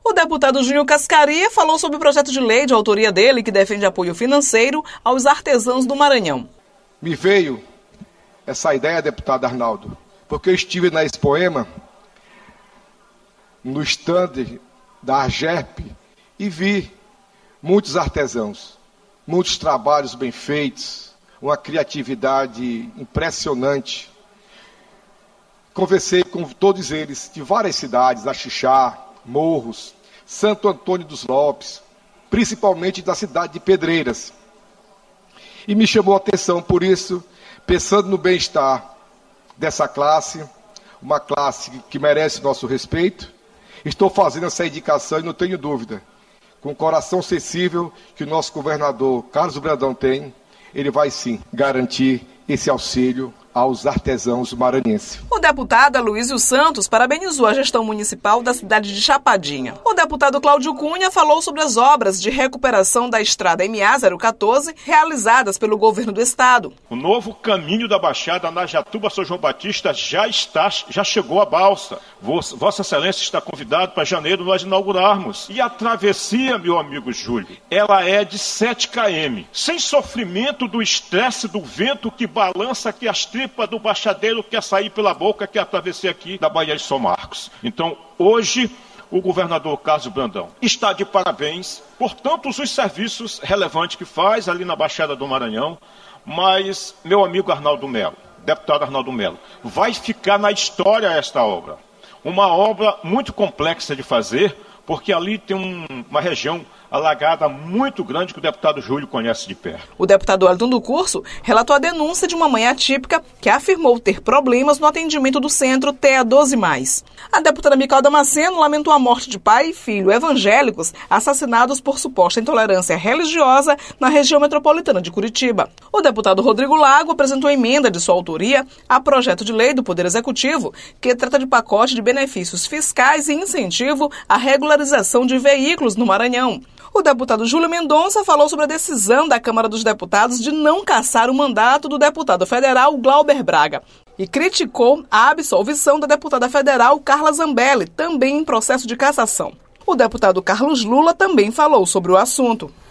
O deputado Júnior Cascaria falou sobre o projeto de lei de autoria dele que defende apoio financeiro aos artesãos do Maranhão. Me veio essa ideia, deputado Arnaldo, porque eu estive na Expoema, no stand da Argerp, e vi muitos artesãos, muitos trabalhos bem feitos, uma criatividade impressionante. Conversei com todos eles, de várias cidades, Axixá, Morros, Santo Antônio dos Lopes, principalmente da cidade de Pedreiras. E me chamou a atenção, por isso, pensando no bem-estar dessa classe, uma classe que merece nosso respeito, estou fazendo essa indicação e não tenho dúvida, com o coração sensível que o nosso governador Carlos Brandão tem, ele vai sim garantir esse auxílio aos artesãos maranhenses. O deputado Aloysio Santos parabenizou a gestão municipal da cidade de Chapadinha. O deputado Cláudio Cunha falou sobre as obras de recuperação da estrada MA-014 realizadas pelo governo do estado. O novo caminho da Baixada na Jatuba-São João Batista já chegou à balsa. Vossa Excelência está convidado para janeiro nós inaugurarmos. E a travessia, meu amigo Júlio, ela é de 7 km, sem sofrimento do estresse do vento que balança aqui as tripas do baixadeiro que quer sair pela boca, que é a travessia aqui da Baía de São Marcos. Então, hoje, o governador Carlos Brandão está de parabéns por tantos os serviços relevantes que faz ali na Baixada do Maranhão, mas, meu amigo Arnaldo Melo, deputado Arnaldo Melo, vai ficar na história esta obra. Uma obra muito complexa de fazer, porque ali tem uma região alagada muito grande que o deputado Júlio conhece de perto. O deputado Wellington do Curso relatou a denúncia de uma mãe atípica que afirmou ter problemas no atendimento do centro TEA 12+. A deputada Mical Damasceno lamentou a morte de pai e filho evangélicos assassinados por suposta intolerância religiosa na região metropolitana de Curitiba. O deputado Rodrigo Lago apresentou emenda de sua autoria a projeto de lei do Poder Executivo que trata de pacote de benefícios fiscais e incentivo à regularização de veículos no Maranhão. O deputado Júlio Mendonça falou sobre a decisão da Câmara dos Deputados de não cassar o mandato do deputado federal Glauber Braga e criticou a absolvição da deputada federal Carla Zambelli, também em processo de cassação. O deputado Carlos Lula também falou sobre o assunto.